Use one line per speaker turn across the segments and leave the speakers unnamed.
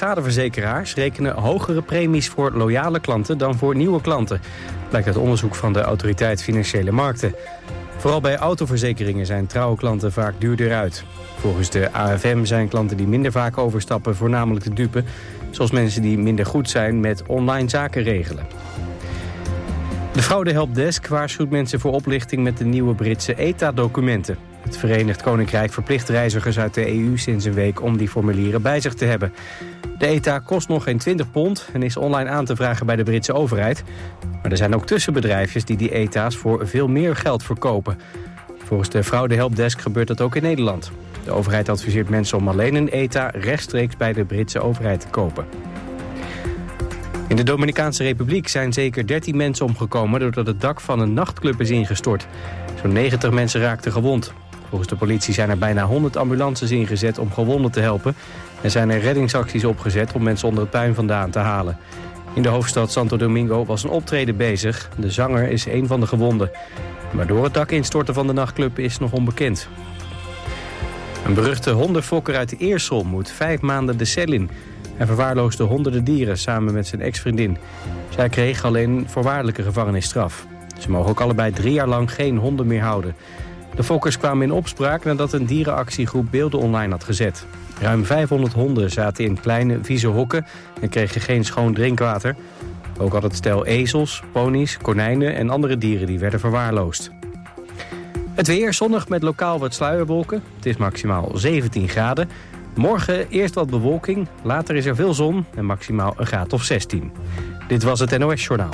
schadeverzekeraars rekenen hogere premies voor loyale klanten dan voor nieuwe klanten. Blijkt uit onderzoek van de Autoriteit Financiële Markten. Vooral bij autoverzekeringen zijn trouwe klanten vaak duurder uit. Volgens de AFM zijn klanten die minder vaak overstappen voornamelijk de dupe, zoals mensen die minder goed zijn met online zaken regelen. De fraudehelpdesk waarschuwt mensen voor oplichting met de nieuwe Britse ETA-documenten. Het Verenigd Koninkrijk verplicht reizigers uit de EU sinds een week om die formulieren bij zich te hebben. De ETA kost nog geen £20 en is online aan te vragen bij de Britse overheid. Maar er zijn ook tussenbedrijfjes die ETA's voor veel meer geld verkopen. Volgens de fraudehelpdesk gebeurt dat ook in Nederland. De overheid adviseert mensen om alleen een ETA rechtstreeks bij de Britse overheid te kopen. In de Dominicaanse Republiek zijn zeker 13 mensen omgekomen doordat het dak van een nachtclub is ingestort. Zo'n 90 mensen raakten gewond. Volgens de politie zijn er bijna 100 ambulances ingezet om gewonden te helpen. Er zijn er reddingsacties opgezet om mensen onder het puin vandaan te halen. In de hoofdstad Santo Domingo was een optreden bezig. De zanger is een van de gewonden. Waardoor het dak instorten van de nachtclub is nog onbekend. Een beruchte hondenfokker uit Eersel moet 5 maanden de cel in. Hij verwaarloosde honderden dieren samen met zijn ex-vriendin. Zij kreeg alleen voorwaardelijke gevangenisstraf. Ze mogen ook allebei 3 jaar lang geen honden meer houden. De fokkers kwamen in opspraak nadat een dierenactiegroep beelden online had gezet. Ruim 500 honden zaten in kleine, vieze hokken en kregen geen schoon drinkwater. Ook had het stel ezels, ponies, konijnen en andere dieren die werden verwaarloosd. Het weer zonnig met lokaal wat sluierwolken. Het is maximaal 17 graden. Morgen eerst wat bewolking, later is er veel zon en maximaal een graad of 16. Dit was het NOS Journaal.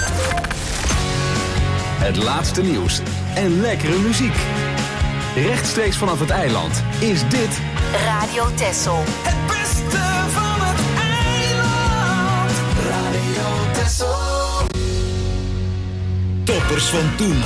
Het laatste nieuws en lekkere muziek. Rechtstreeks vanaf het eiland is dit
Radio Texel.
Het beste van het eiland. Radio Texel.
Toppers van toen.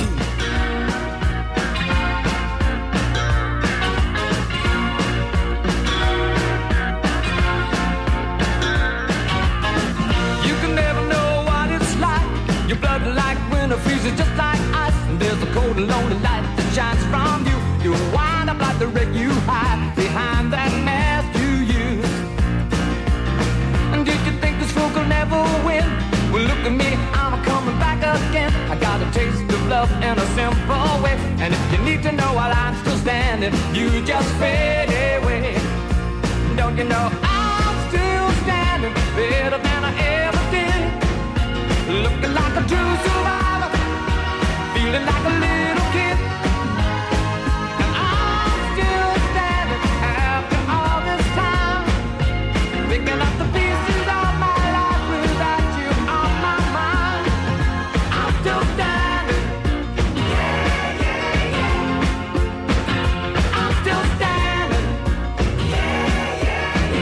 Freezes just like ice, and there's a cold and lonely light that shines from you. You wind up like the wreck you hide behind that mask you use. And did you think this fool could never win? Well, look at me, I'm coming back again. I got a taste of love in a simple way. And if you need to know while I'm still standing, you just fade away. Don't you know I'm still standing better than I ever did? Looking like a true survivor, feeling like a little kid. And I'm still standing after all this time, picking up the pieces of my life without you on my mind. I'm still standing, yeah, yeah, yeah. I'm still standing, yeah, yeah,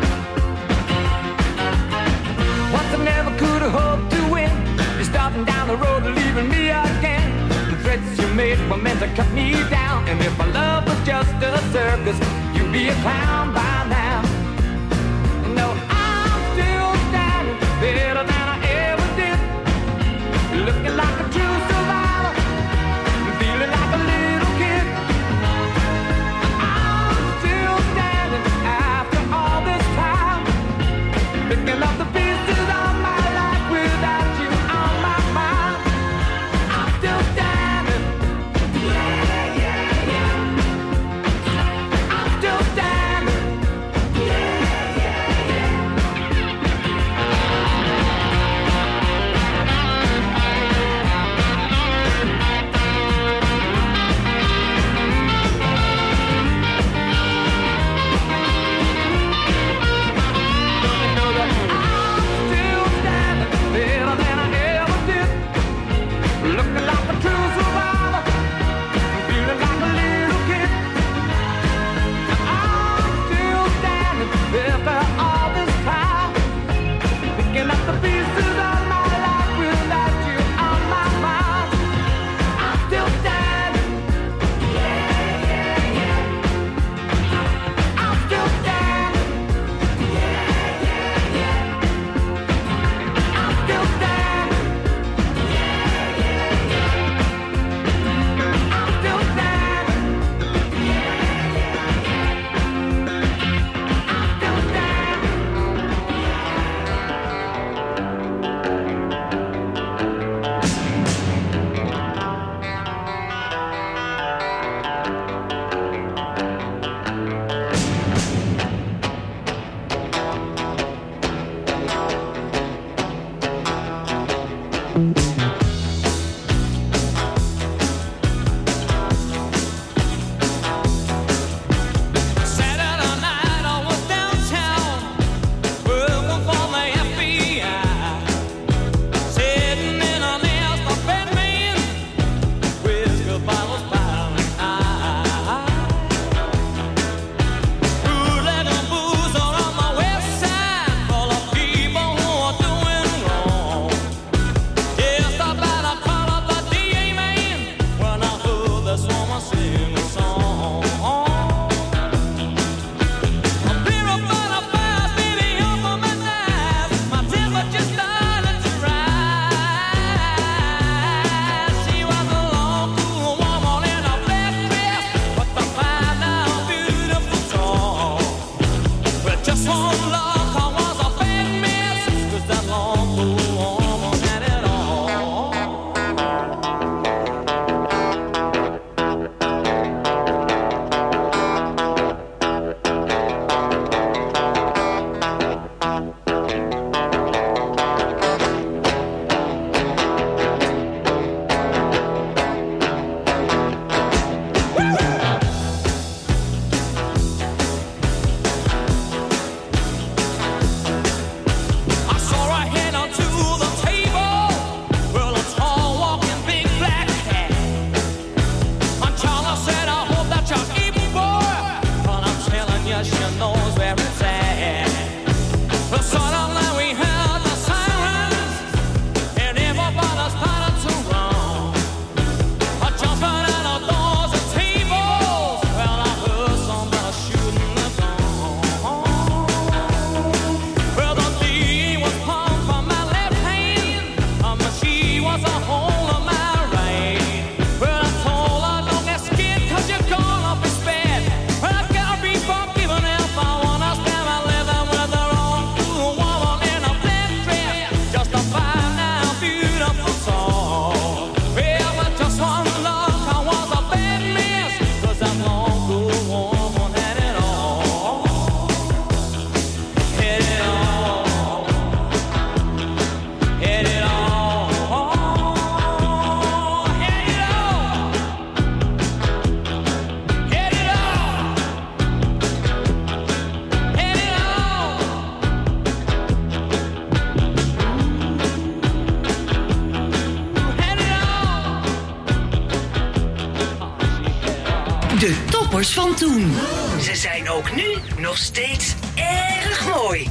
yeah. Once I never could have hoped to win. You're starting down the road and leaving me again. The threats you made were meant to cut me down. And if my love was just a circus, you'd be a clown by now. No, I'm still standing better than I ever did. Looking like a true survivor, feeling like a little kid. I'm still standing after all this time, picking up the pieces of my life without you on my mind. I'm still standing, yeah, yeah, yeah. I'm still standing,
De toppers van toen. Ze zijn ook nu nog steeds erg mooi.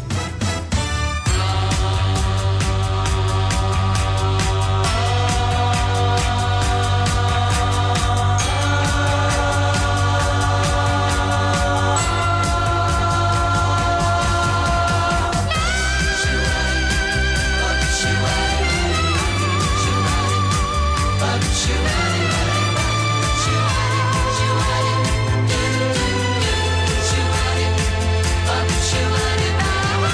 Bye.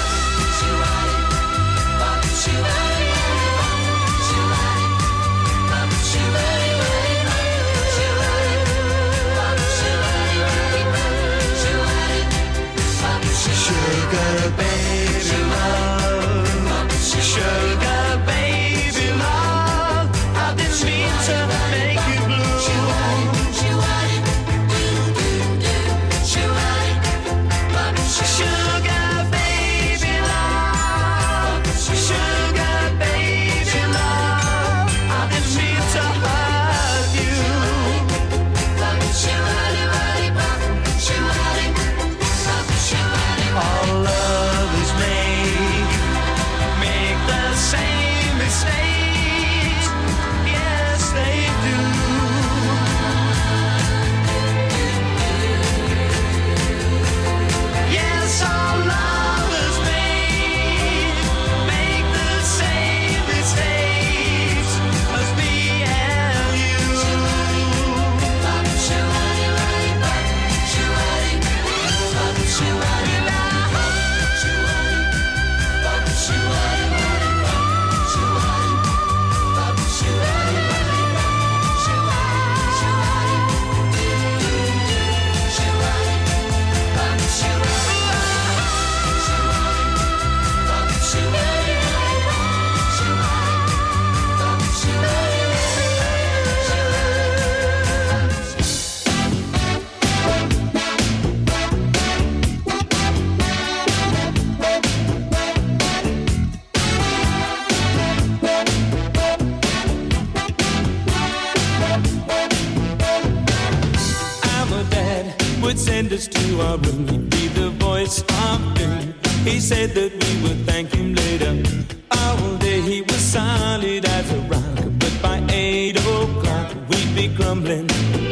our room, he'd be the voice of doom. He said that we would thank him later. All day he was solid as a rock, but by 8 o'clock we'd be grumbling.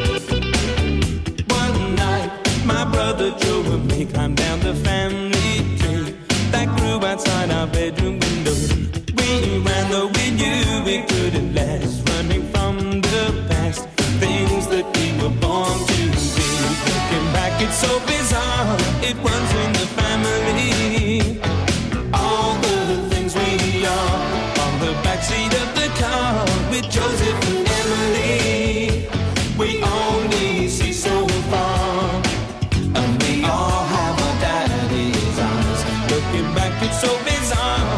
One night, my brother Joe and me climbed down the family tree that grew outside our bedroom window. We ran though we knew we couldn't last, running from the past, things that we were born to be. Looking back, it's so bizarre, it runs in the family. All the things we are on the backseat of the car with Joseph and Emily. We only see so far, and we all have our daddy's eyes. Looking back, it's so bizarre.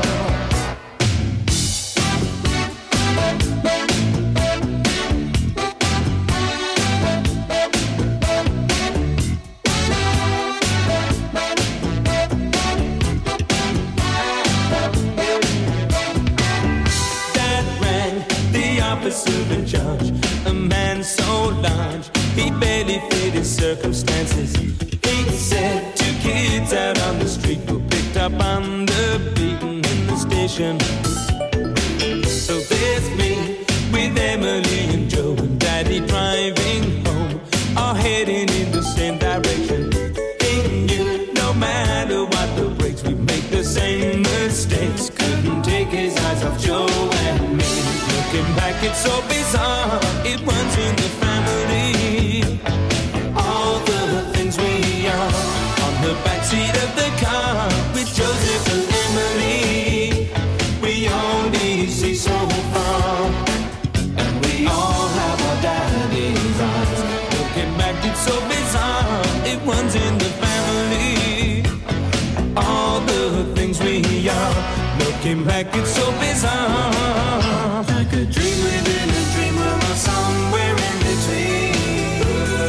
Officer in charge, a man so large, he barely fit his circumstances. He said 2 kids out on the street were picked up on the beaten in the station. So there's me with Emily and Joe and Daddy driving home, all heading in the same direction. He knew no matter what the brakes, we'd make the same mistakes. Couldn't take his eyes off Joe and me. Looking back, it's so bizarre, it runs in the family. All the things we are on the backseat of the car with Joseph and Emily. We only see so far, and we all have our daddy's eyes. Looking back, it's so bizarre, it runs in the family. All the things we are, looking back, it's so bizarre. Like a dream within a dream, or somewhere in between.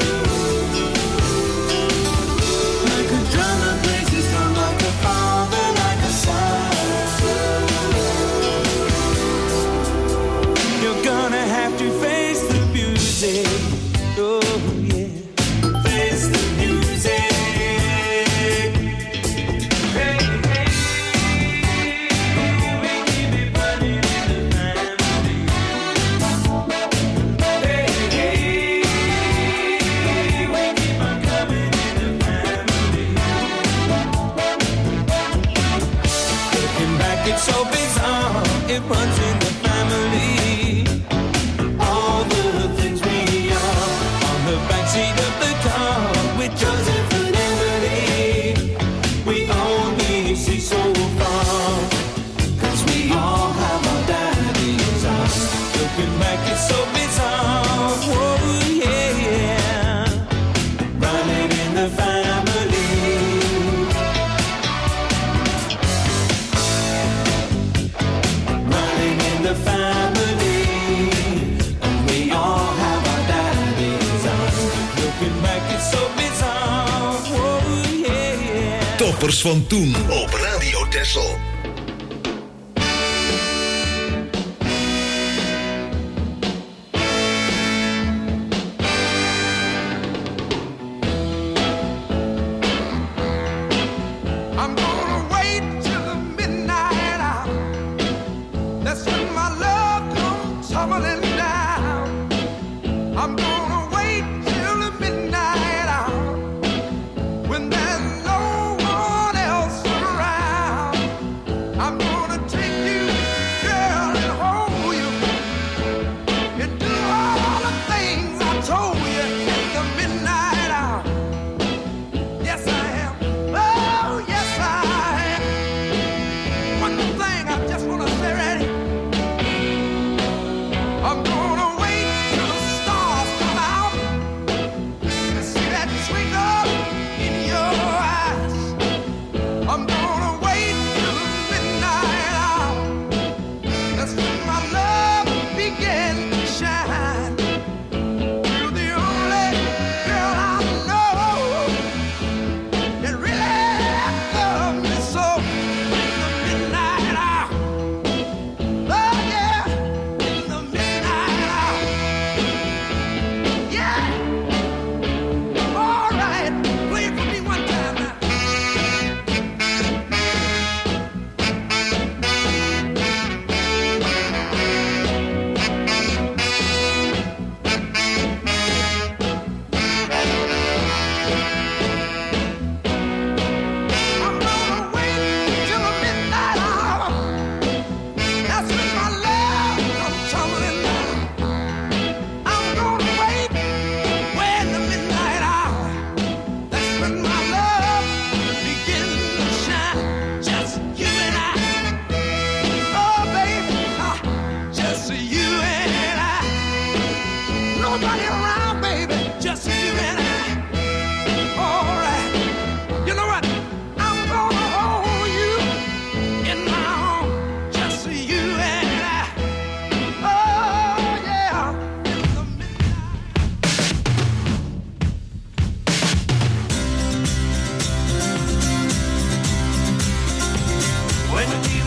Like a drama plays its drum, like a father, like a son. You're gonna have to face the music. Oh yeah, face the music. It's so bizarre, it runs in the family. All the things we are on the backseat of the car with Joseph and Emily. We only see so far, 'cause we all have our daddy's eyes. Looking back, it's so bizarre. Whoa, yeah, yeah. Running in the family. The family, and we all have our daddy's eyes. Looking back, it's so bizarre. Whoa, yeah, yeah.
Toppers van toen op Radio Texel.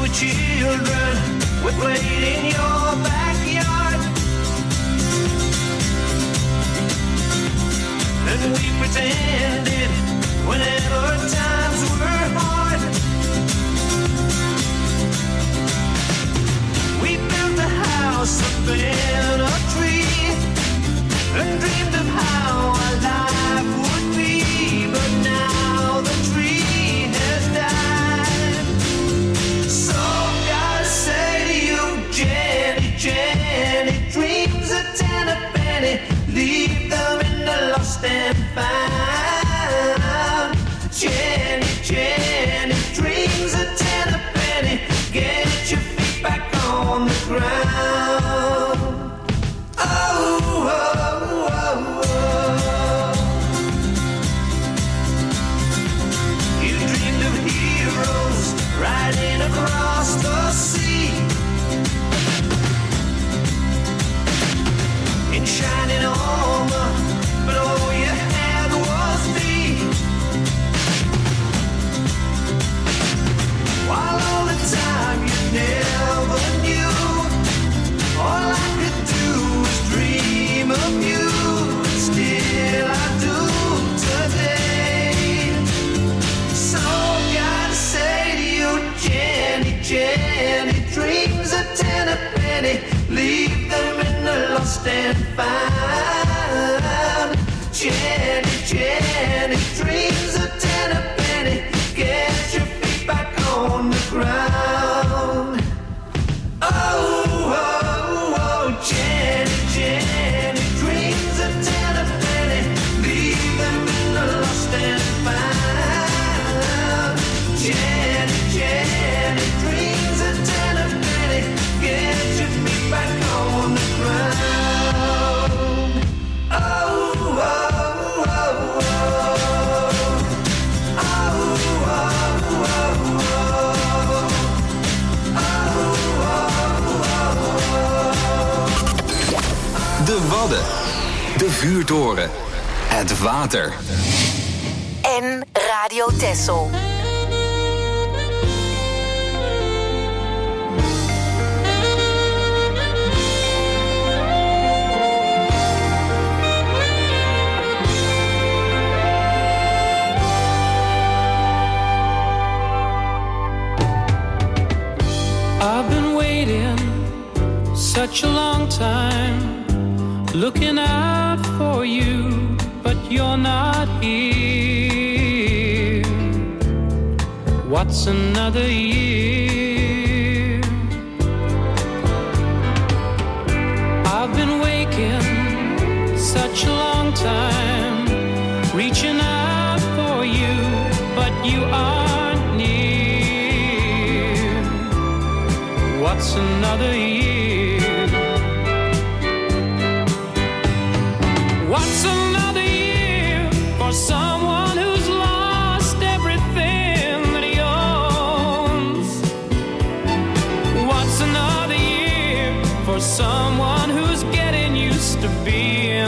were children, we played in your backyard. And we pretended whenever times were hard. We built a house up in a tree and dreamed of how our life would be. But now the tree has died. So gotta say to you, Jenny, Jenny, dreams of 10 a penny, leave them in the lost and found. Jenny, Jenny, dreams of 10 a penny, get your feet back on the ground. Oh, oh, oh, oh. You dreamed of heroes riding across the sea in shining armor, but all you had was me. While all the time you never knew, all I could do was dream of you. Still I do today. So gotta say to you, Jenny, Jenny, dreams of 10 a penny, leave them in the lost and found. Jenny, Jenny, dreams of 10 a penny, get your feet back on the ground. Oh, oh, oh, Jenny, Jenny, dreams of 10 a penny, leave them in the lost and found. Jenny, Jenny, dreams of 10 a penny, get your feet back on the ground. Oh, oh, oh, oh. Oh, oh, oh, oh.
De Wadden. De Vuurtoren. Het water.
En Radio Texel.
I've been waiting such a long time, looking out for you, but you're not here. What's another year? I've been waking such a long time, reaching out for you, but you aren't near. What's another year? What's another year for someone who's lost everything that he owns? What's another year for someone who's getting used to being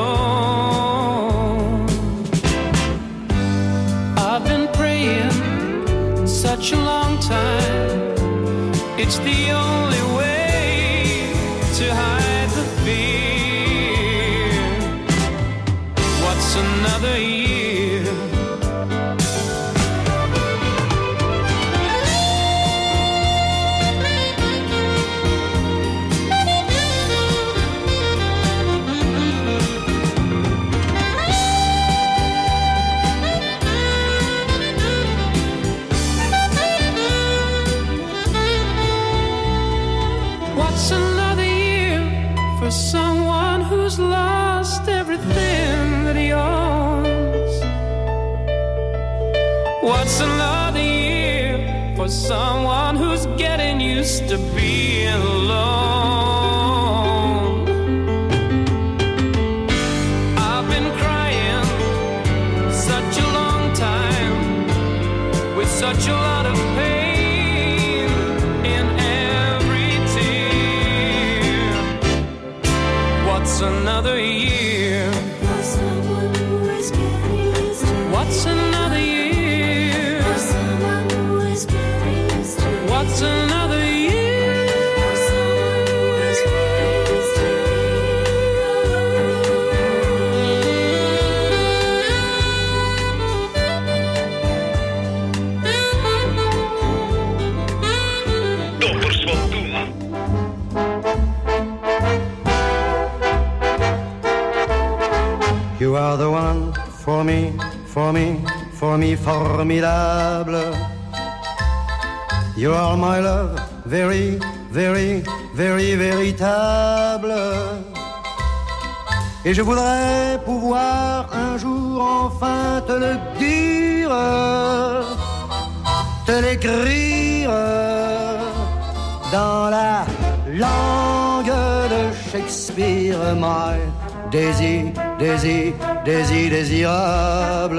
alone? I've been praying such a long time, it's the only way to hide the fear. What's another year? What's another year for someone who's lost everything that he owns? What's another year for someone who's getting used to being alone? I've been crying such a long time with such a lot of pain. What's another year? For someone who is getting used to. What's another year? For someone who is getting used to. What's another
for me, for me, for me, formidable. You are my love, very, very, very, véritable. Et je voudrais pouvoir un jour enfin te le dire, te l'écrire dans la langue de Shakespeare. My Daisy, Daisy, Daisy, désirable.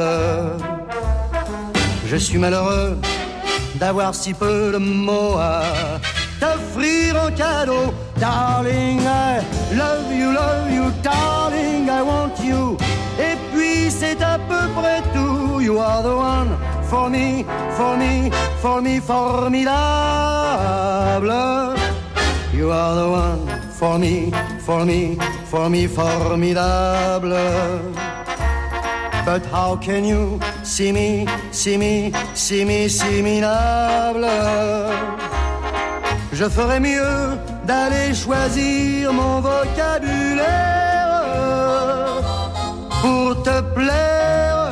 Je suis malheureux d'avoir si peu de mots à t'offrir en cadeau. Darling, I love you, darling, I want you. Et puis c'est à peu près tout. You are the one for me, for me, for me, formidable. You are the one for me, for me, for me, formidable. But how can you see me, see me, see me, see me, minable? Je ferais mieux d'aller choisir mon vocabulaire pour te plaire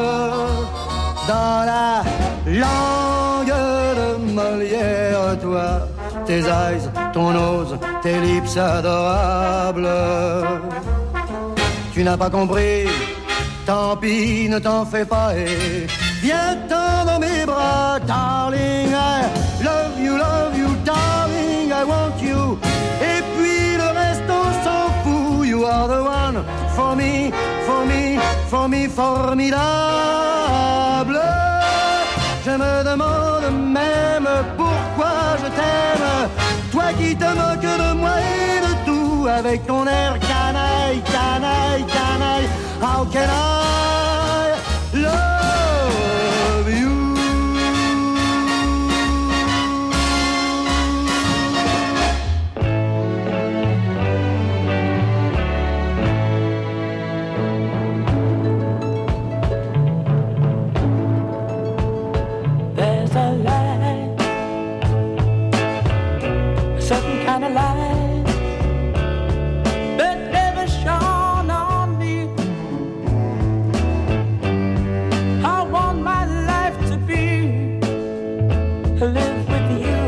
dans la langue de Molière. Toi, tes eyes, ton nose, tes lips adorables. Tu n'as pas compris, tant pis, ne t'en fais pas et viens-t'en dans mes bras. Darling, I love you, darling, I want you. Et puis le reste on s'en fout. You are the one for me, for me, for me, formidable. Je me demande même pourquoi je t'aime, toi qui te moques de moi et de tout, avec ton air canaille, canaille, canaille. How can I love you?
There's a light, a certain kind of light that never shone on me. I want my life to be to live with you,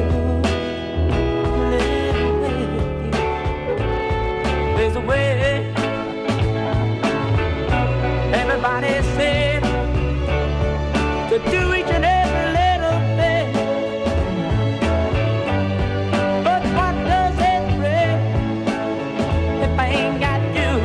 live with you. There's a way, everybody said, to do each and every little thing. But what does it bring if I ain't got you?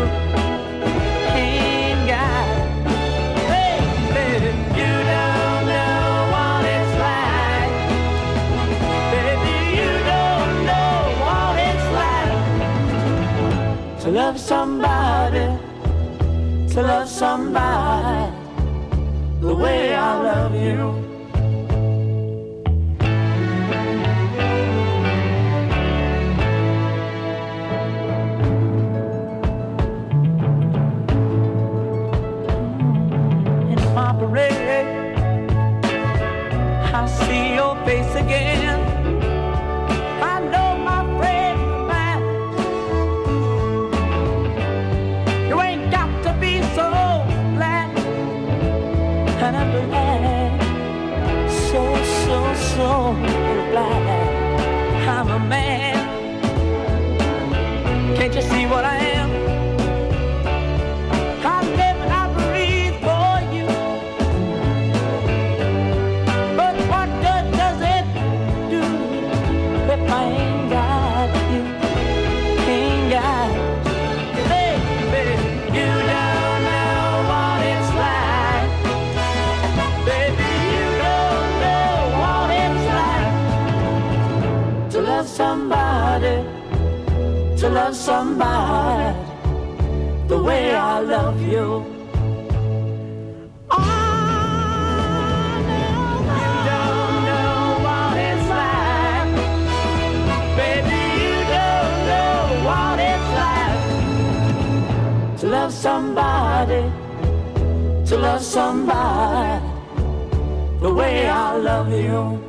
Ain't got, baby, you don't know what it's like. Baby, you don't know what it's like to love somebody, to love somebody the way I love you. In my parade, I see your face again. I know my friend of mine. You ain't got to be so glad. And I'm glad, so glad I'm a man. Can't you see what I am? I live and I breathe for you. But what good does it do if I ain't got you? Ain't got you. Baby, you don't know what it's like. Baby, you don't know what it's like to love somebody, to love somebody the way I love you. Love somebody, to love somebody the way I love you.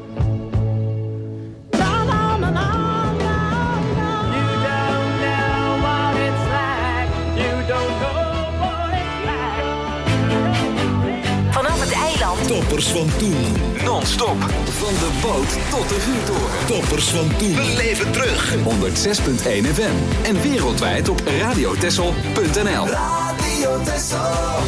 No, no, no, no, no, no. You don't know what it's like. You don't know what it's like.
Toppers van toen.
Non-stop. Van de boot tot de vuurtoren.
Toppers van toen. We leven terug.
106.1 FM. En wereldwijd op radiotessel.nl.
Radio Texel.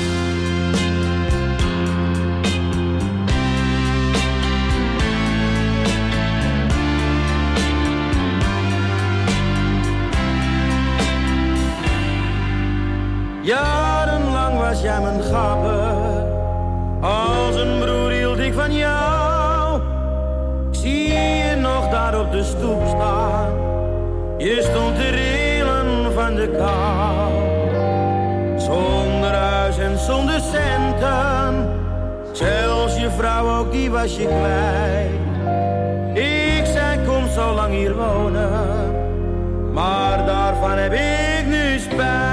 Jarenlang was jij mijn gapper, als een broer hield ik van jou. Ik zie je nog daar op de stoep staan, je stond te rillen van de kou. Zonder huis en zonder centen, zelfs je vrouw ook die was je kwijt. Ik zei kom zo lang hier wonen, maar daarvan heb ik nu spijt.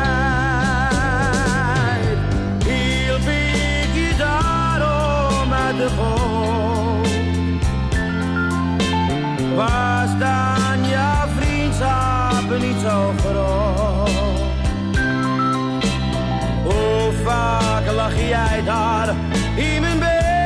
Was dan jouw vriendschap niet zo groot? Hoe vaak lag jij daar in mijn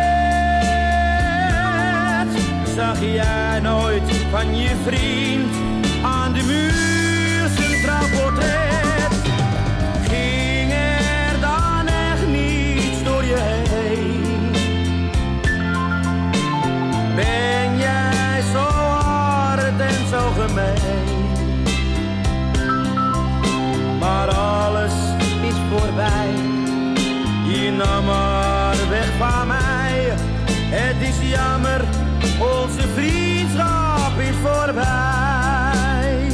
bed? Zag jij nooit van je vriend aan de muur zijn trouwportret? Ging er dan echt niets door je heen? Ben jij zo hard en zo gemeen? Maar alles is voorbij. Je nam maar weg van mij. Het is jammer, onze vriendschap is voorbij.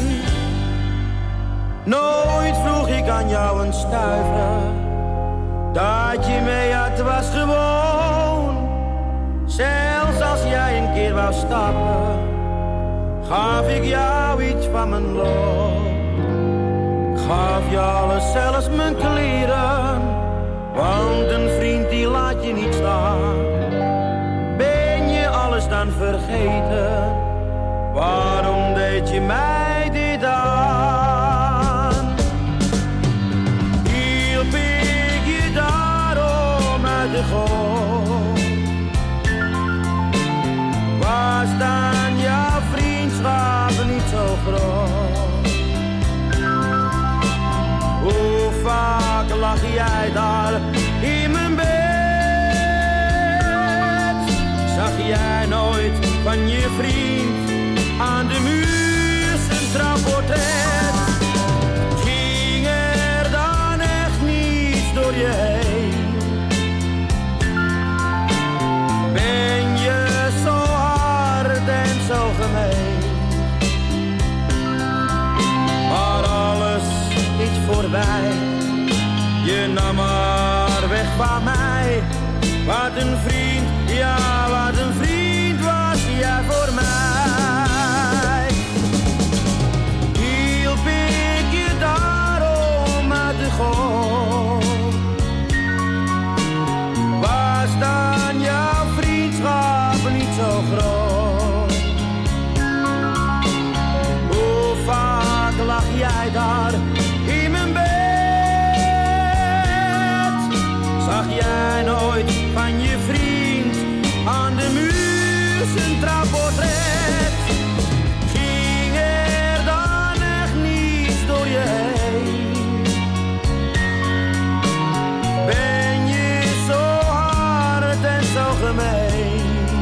Nooit vroeg ik aan jou een stuiver. Dat je mee had was gewoon. Zelfs als jij een keer wou stappen, gaf ik jou iets van mijn loon. Gaf je alles, zelfs mijn kleren, want een vriend die laat je niet staan. Ben je alles dan vergeten, waarom deed je mij dit aan? Hielp ik je daarom uit de goot? Was dan jouw vriendschap niet zo groot? Hoe vaak lag jij daar in mijn bed? Zag jij nooit van je vriend aan de muur zijn trouwportret? Ging er dan echt niets door je heen? Ben je zo hard en zo gemeen? Maar alles is voorbij. Je nam maar weg van mij. Wat een vriend, ja wat een vriend was jij voor mij. Hielp ik je daarom uit de goot? Was dan jouw vriendschap niet zo groot? Hoe vaak lag jij daar in mijn bed? Zag jij nooit van je vriend aan de muur zijn trouwportret? Ging er dan echt niets door je heen? Ben je zo hard en zo gemeen?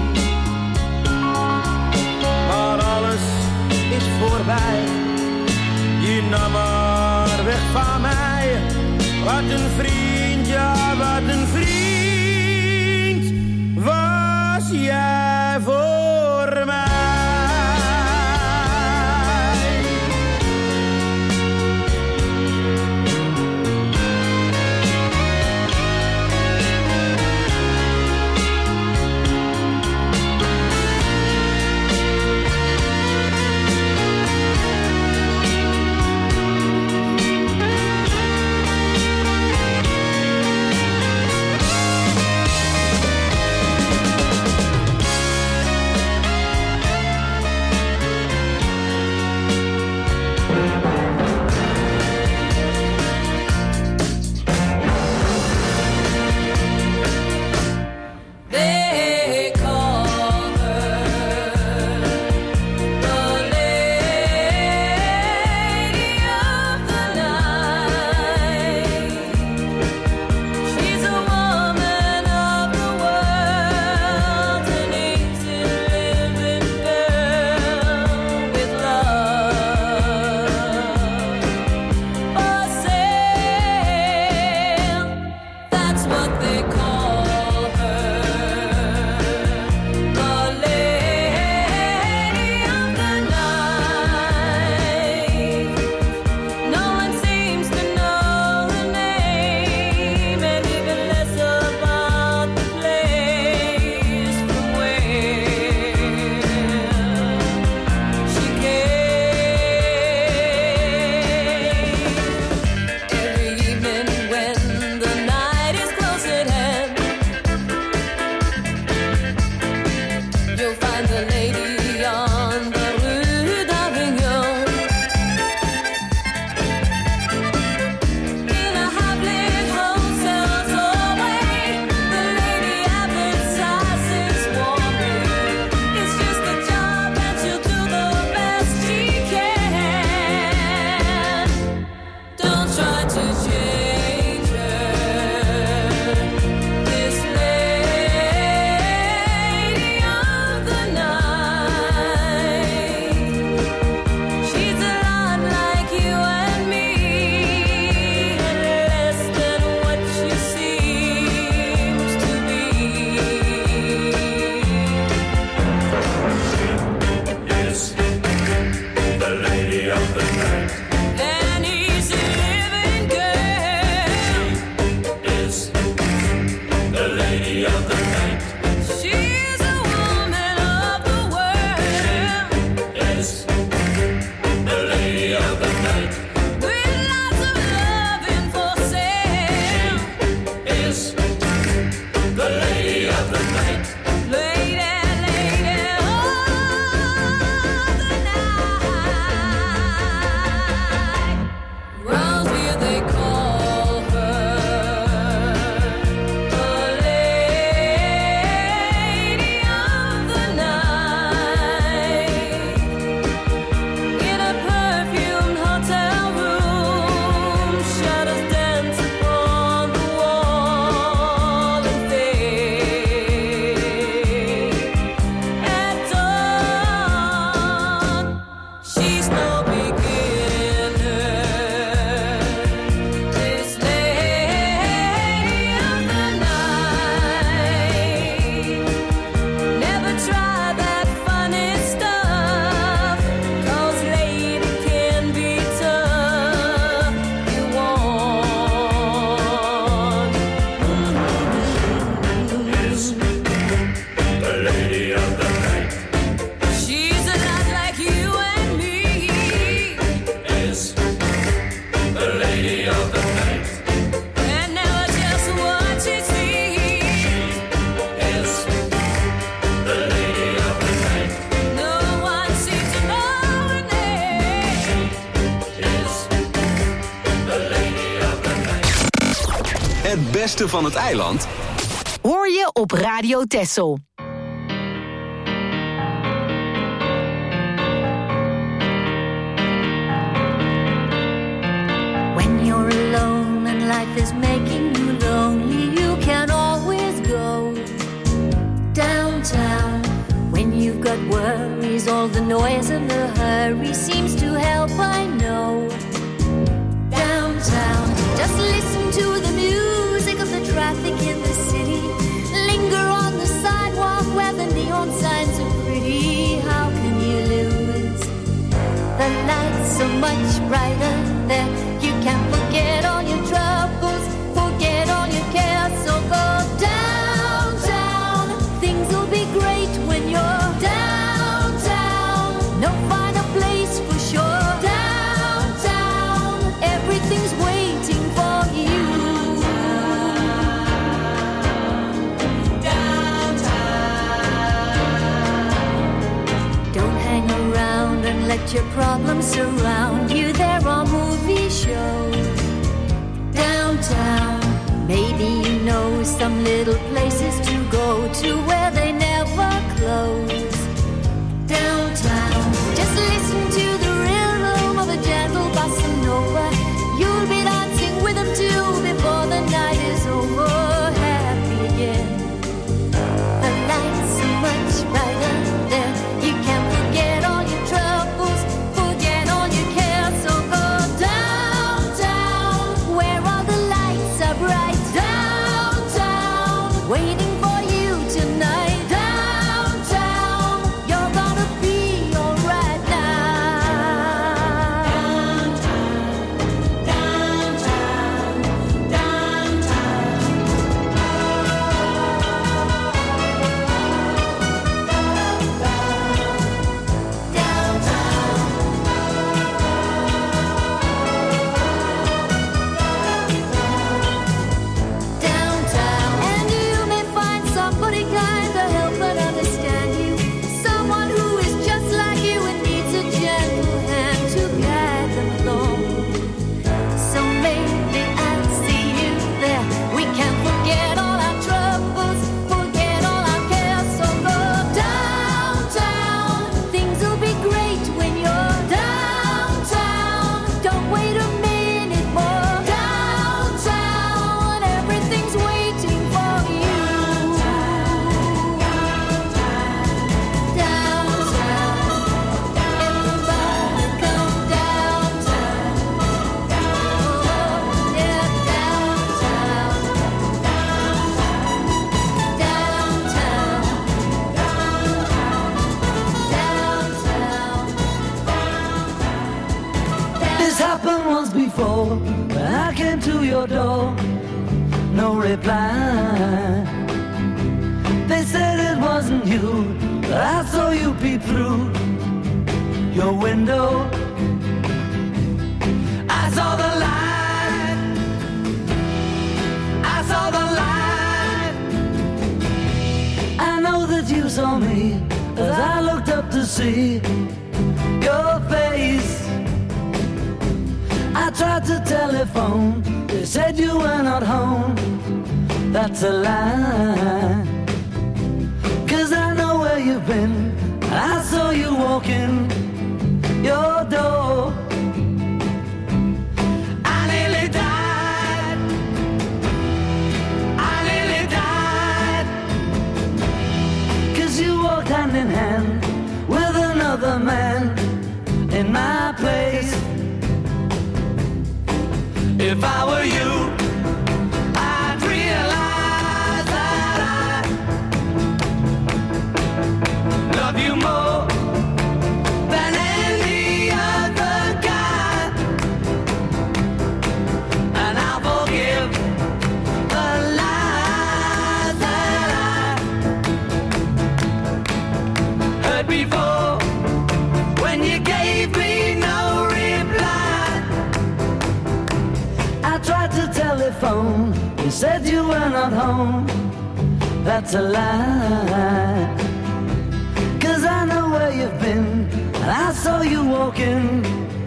Maar alles is voorbij. Je nam maar weg van mij. Wat een vriend, ja wat een vriend was jij voor mij.
beste van het eiland?
Hoor je op Radio Texel.
When you're alone and life is making you lonely, you can always go downtown. When you've got worries, all the noise and the hurry seems to help, I know. Downtown, just listen to the music of the traffic in the city. Linger on the sidewalk where the neon signs are pretty. How can you lose? The lights are much brighter there. You can forget all your troubles, forget all your cares. So go downtown. Things will be great when you're downtown. No finer place for sure. Downtown, everything's waiting for you. Don't hang around and let your problems surround you. There are movie shows downtown. Maybe you know some little places to go to where they never close. Downtown, just listen to the rhythm of a gentle bossa nova. You'll be dancing with them too before the night is over. Happy again. The lights are much brighter there. You can forget all your troubles, forget all your cares. So go downtown, where all the lights are bright. Downtown, waiting for you tonight. Downtown, you're gonna be alright now. Downtown, downtown, downtown. And you may find somebody kind to help and understand you. Someone who is just like you and needs a gentle hand to guide them along. So maybe I'll see you there. We can forget all our troubles, forget all our cares. So go downtown. Things will be great when you're downtown. Don't wait a minute more. Downtown, everything's waiting for you. Downtown, everybody come downtown. Oh, yeah, downtown.
This happened once before when I came to your door. No reply. They said it wasn't you, but I saw you peep through your window. I saw the light. I saw the light. I know that you saw me as I looked up to see your face. I tried to telephone, they said you were not home. That's a lie, 'cause I know where you've been. I saw you walking your door. I nearly died. I nearly died. 'Cause you walked hand in hand with another man in my place. If I were you, I'd realize that I love you more than any other guy. And I'll forgive the lies that I heard before when you gave me no reply. I tried to telephone, you said you were not home. That's a lie, 'cause I know where you've been, and I saw you walking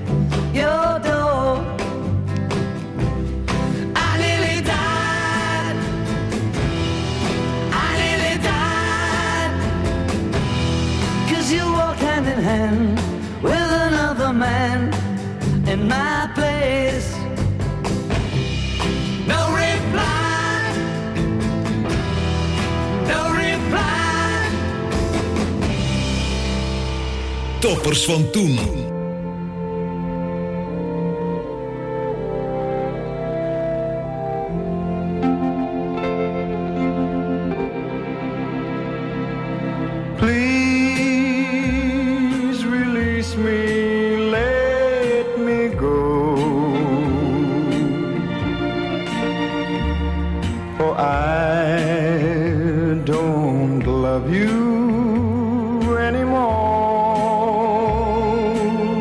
your door. I nearly died.
in hand with another man in my place. No reply, no reply.
Toppers van toen.
Please release me, let me go. For I don't love you anymore.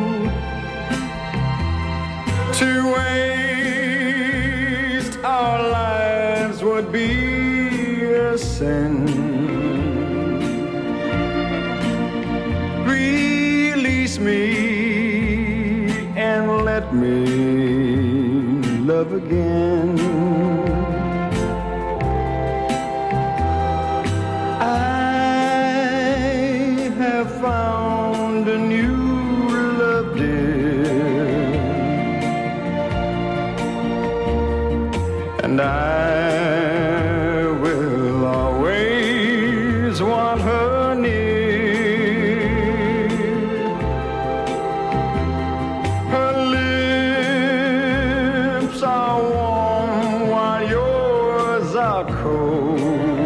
To waste our lives would be a sin. Release me and let me love again. I have found a new love, dear, and I will always want her near. Her lips are warm while yours are cold.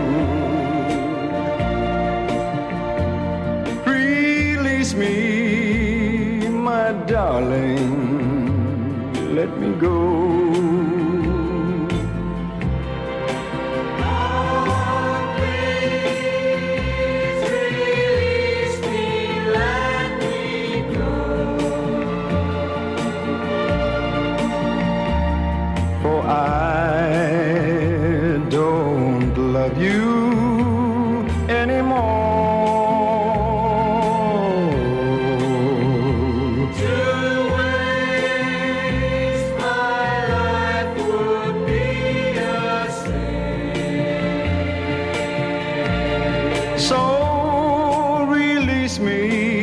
Release me, my darling, let me go. For I don't love you anymore. To waste my life would be a sin. So release me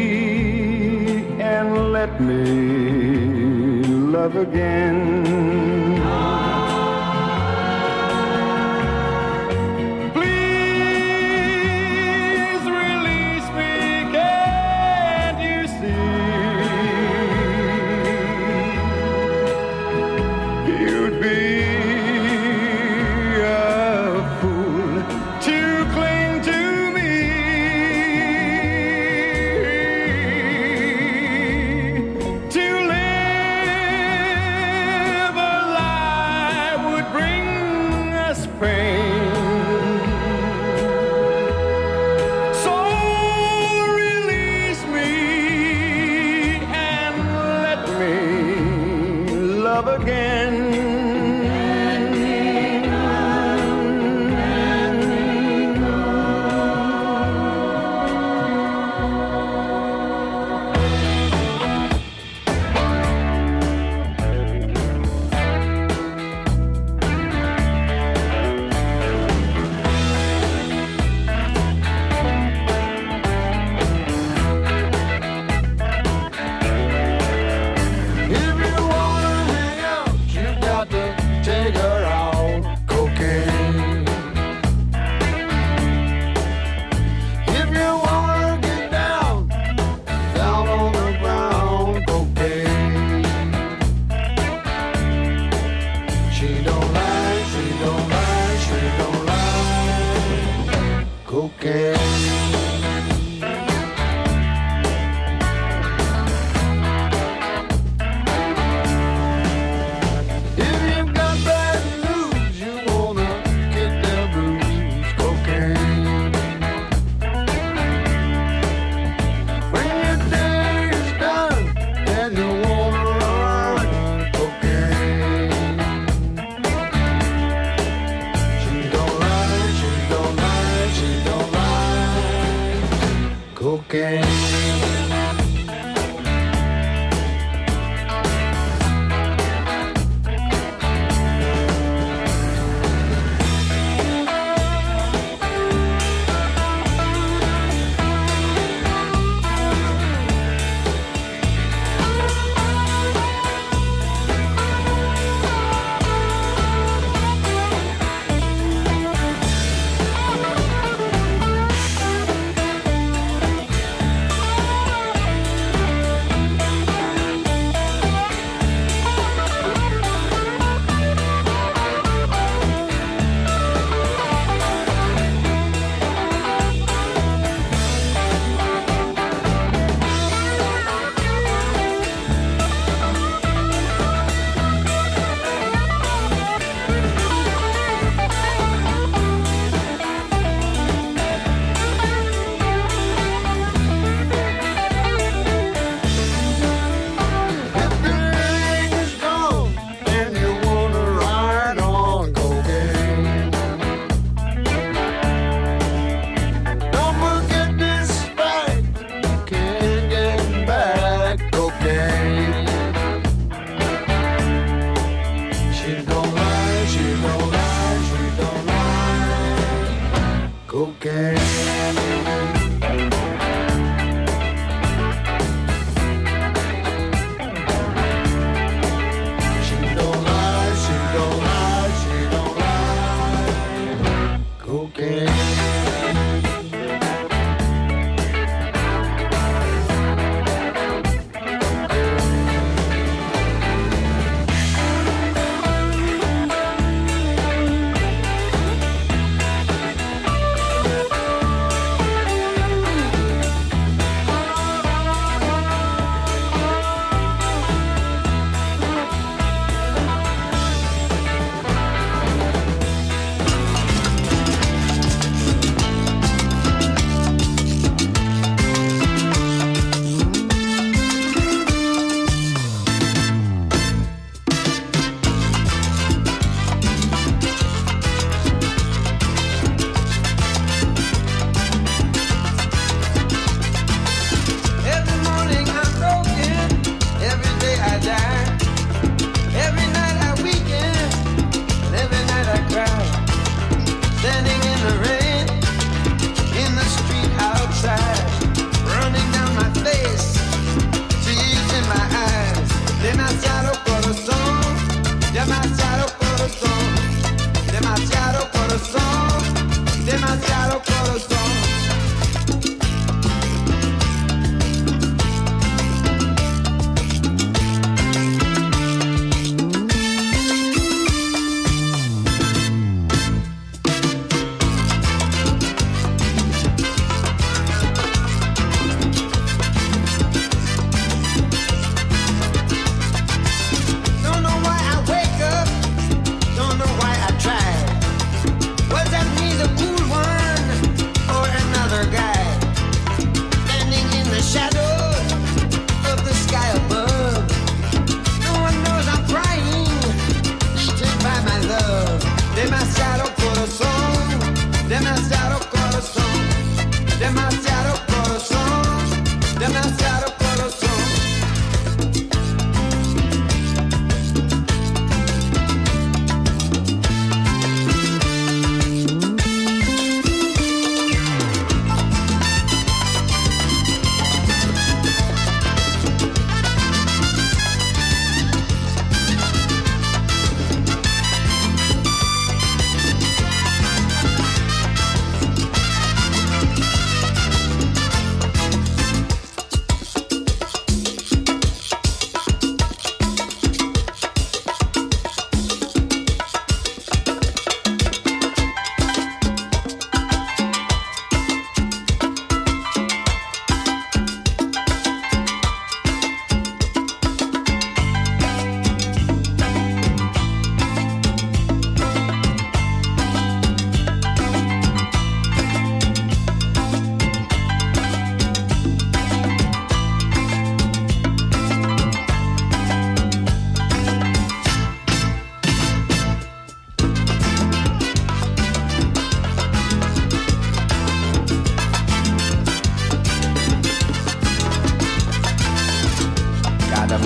and let me love again. Please release me, can't you see? You'd be a fool to cling to me. To live a lie would bring us pain. So release me and let me love again. If you wanna hang out,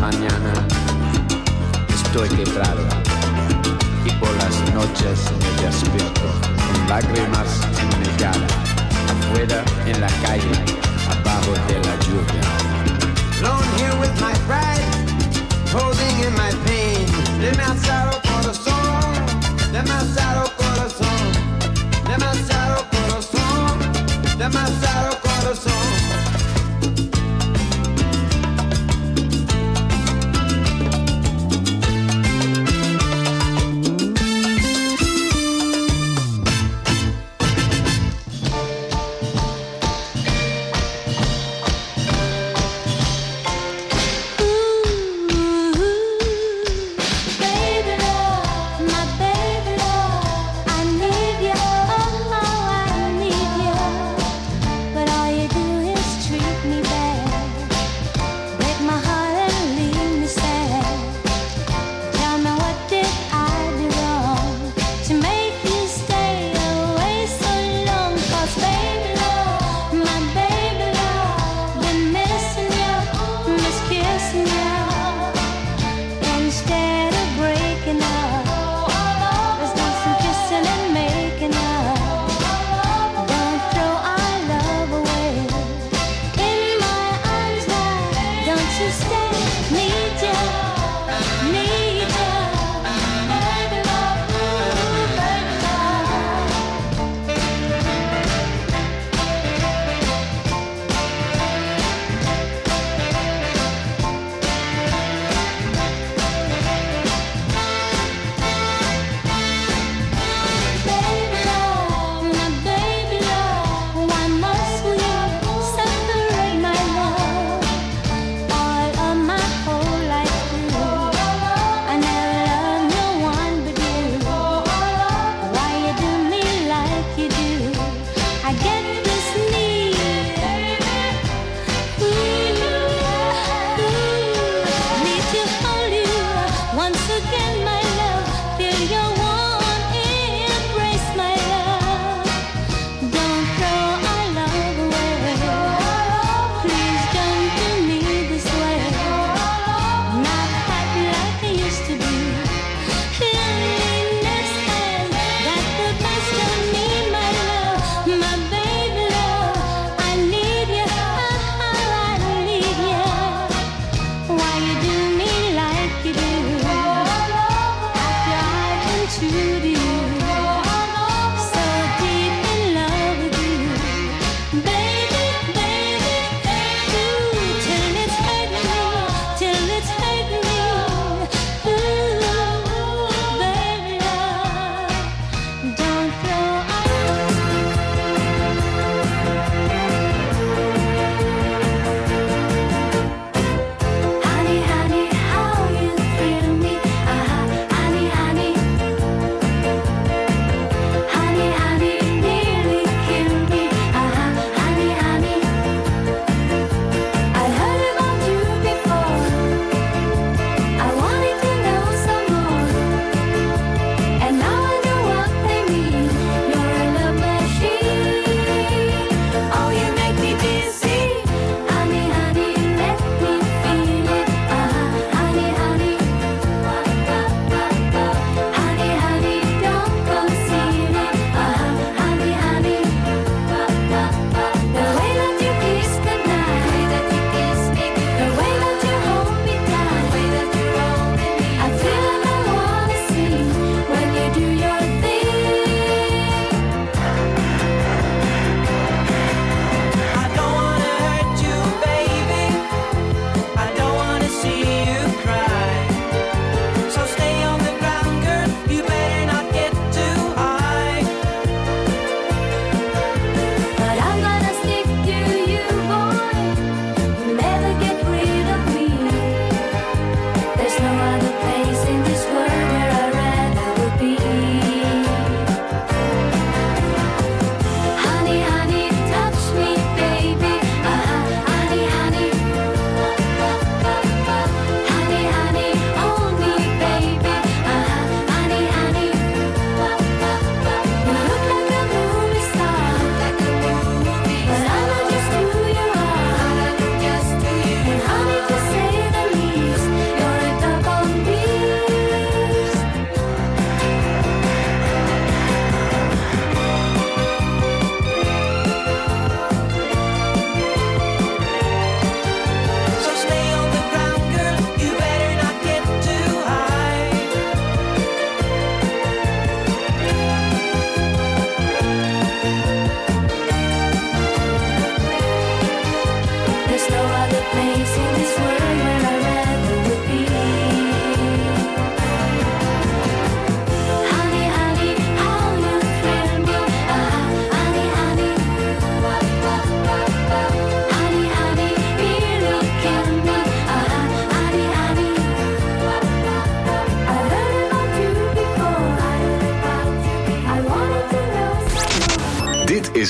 mañana estoy quebrado y por las noches me despierto con lágrimas en mi cara, afuera en la calle, abajo de la lluvia.
Alone here with my pride, holding in my pain. Demasiado corazón, demasiado corazón, demasiado corazón, demasiado corazón.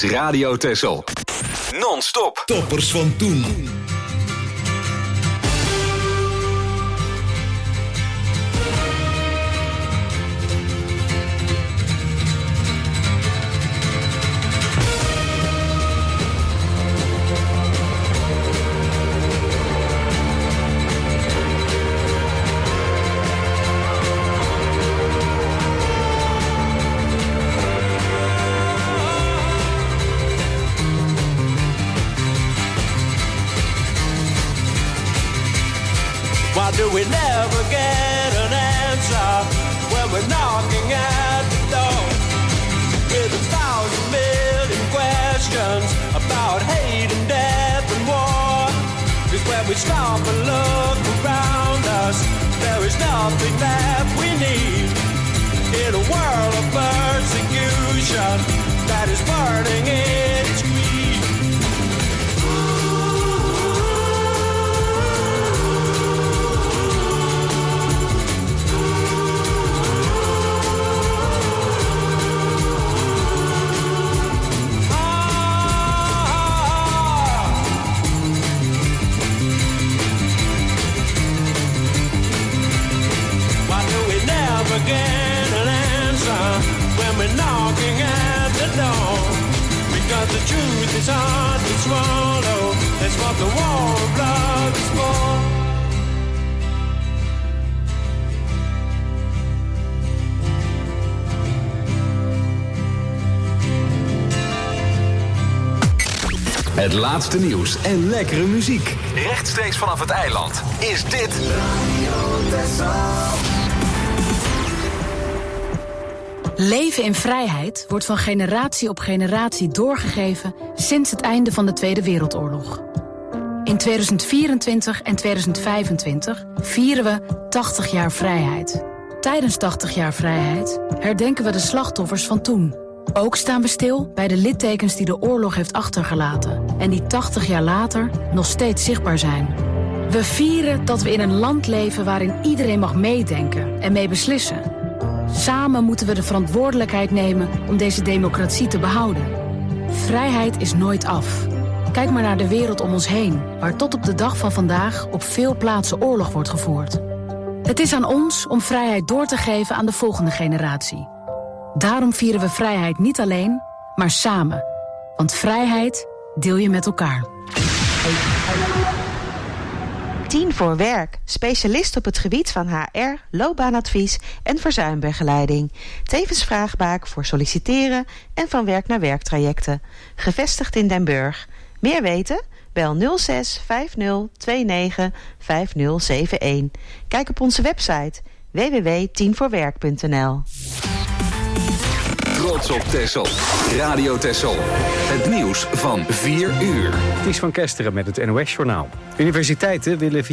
Radio Texel. Non-stop.
Toppers van toen.
Why do we never get an answer when we're knocking at the door? With 1,000 million questions about hate and death and war. Cause when we stop and look around us, there is nothing that we need. In a world of persecution that is burning in its greed. Get an answer when we're knocking at the door. Because the truth is hard to swallow. That's what the war of love is for.
Het laatste nieuws en lekkere muziek. Rechtstreeks vanaf het eiland is dit Radio Texel.
Leven in vrijheid wordt van generatie op generatie doorgegeven sinds het einde van de Tweede Wereldoorlog. In 2024 en 2025 vieren we 80 jaar vrijheid. Tijdens 80 jaar vrijheid herdenken we de slachtoffers van toen. Ook staan we stil bij de littekens die de oorlog heeft achtergelaten en die 80 jaar later nog steeds zichtbaar zijn. We vieren dat we in een land leven waarin iedereen mag meedenken en mee beslissen. Samen moeten we de verantwoordelijkheid nemen om deze democratie te behouden. Vrijheid is nooit af. Kijk maar naar de wereld om ons heen, waar tot op de dag van vandaag op veel plaatsen oorlog wordt gevoerd. Het is aan ons om vrijheid door te geven aan de volgende generatie. Daarom vieren we vrijheid niet alleen, maar samen. Want vrijheid deel je met elkaar.
10 voor werk. Specialist op het gebied van HR, loopbaanadvies en verzuimbegeleiding. Tevens vraagbaak voor solliciteren en van werk naar werktrajecten. Gevestigd in Den Burg. Meer weten? Bel 06 50 29 5071. Kijk op onze website www.10voorwerk.nl.
Trots op Texel. Radio Texel. Het nieuws van 4 uur.
Ties van Kesteren met het NOS-journaal. Universiteiten willen